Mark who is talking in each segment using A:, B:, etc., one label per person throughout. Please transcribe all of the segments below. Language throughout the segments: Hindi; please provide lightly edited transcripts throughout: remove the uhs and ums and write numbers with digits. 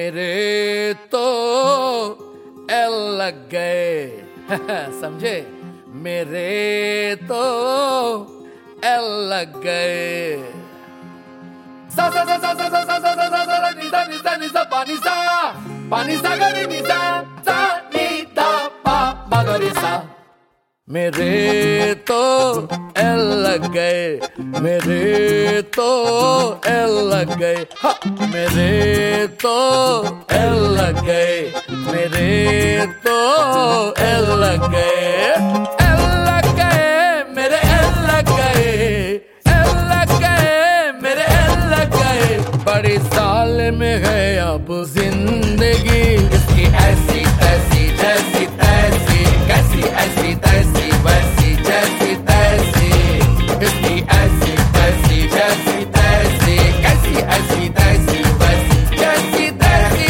A: मेरे तो एल लग गए समझे, मेरे तो एल लग गए। सा सा सा सा सा सा सा सा सा सा सा निसा निसा निसा पानी सा गरी निसा सा नी दा पा मगरी सा। मेरे तो एल लग गए, मेरे तो एल लग गए, मेरे तो एल लग गए, मेरे तो एल लग गए, एल लग गए, मेरे एल लग गए, एल लग गए, मेरे एल लग गए। बड़ी साल में है अब जिंदगी इसकी ऐसी तैसी जैसी तैसी, कैसी ऐसी तैसी वैसी जैसी तैसी, इसकी ऐसी तैसी जैसी तैसी, कैसी ऐसी तैसी वैसी जैसी तैसी।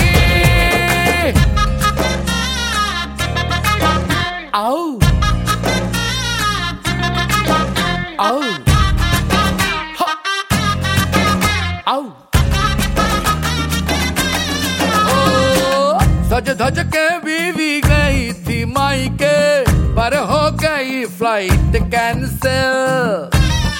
A: आओ आओ आओ सज धज के बीवी गई थी मायके, पर हो गई फ्लाइट कैंसिल।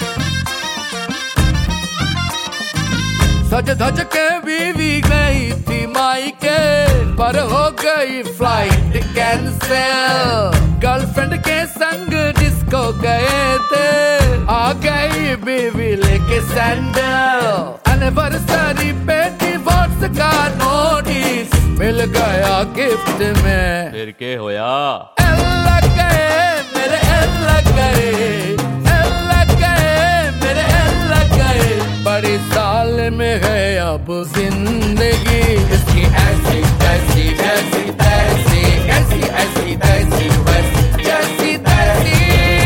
A: सज धज के बीवी गई थी मायके, पर हो गई फ्लाइट कैंसिल। गर्लफ्रेंड के संग डिस्को गए थे, आ गई बीवी लेके सैंडल। एनिवर्सरी पे डिवोर्स का नोटिस मिल गया गिफ्ट में,
B: फिर के होया?
A: एल लग गए, मेरे एल लग गए, एल लग गए, मेरे एल लग गए। बड़ी साल में है अब जिंदगी इसकी ऐसी तैसी जैसी तैसी, कैसी ऐसी तैसी वैसी जैसी तैसी।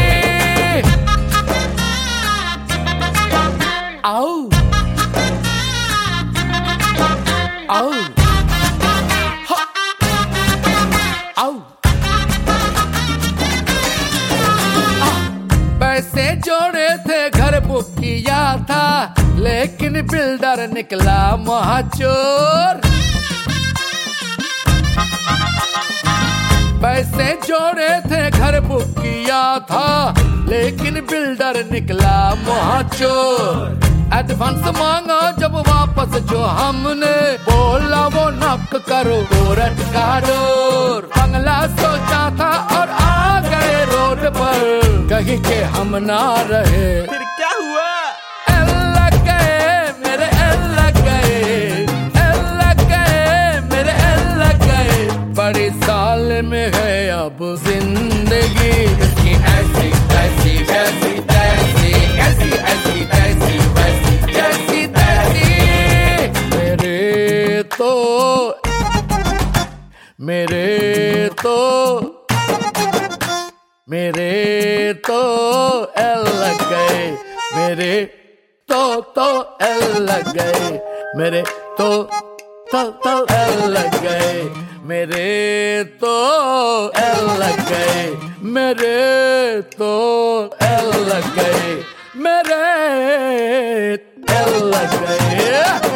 A: आओ आओ आओ पैसे जोड़े थे घर बुक किया था, लेकिन बिल्डर निकला महाचोर। पैसे जोड़े थे घर बुक किया था, लेकिन बिल्डर निकला महाचोर। एडवांस मांगा जब वापस जो हमने, बोला वो नक करो कोरट का डोर। बंगला सोचा था और आ गए रोड पर, कहीं के हम ना रहे।
B: फिर क्या हुआ?
A: एल लग गए, मेरे एल लग गए, एल लग गए, मेरे एल लग गए। बड़ी साल में है अब जिंदगी इसकी ऐसी तैसी जैसी तैसी, कैसी ऐसी तैसी वैसी जैसी तैसी। मेरे तो मेरे तो मेरे तो एल लग गए, मेरे तो एल लग गए, मेरे तो एल लग गए, मेरे तो एल लग गए, मेरे तो एल लग गए, मेरे एल लग गए।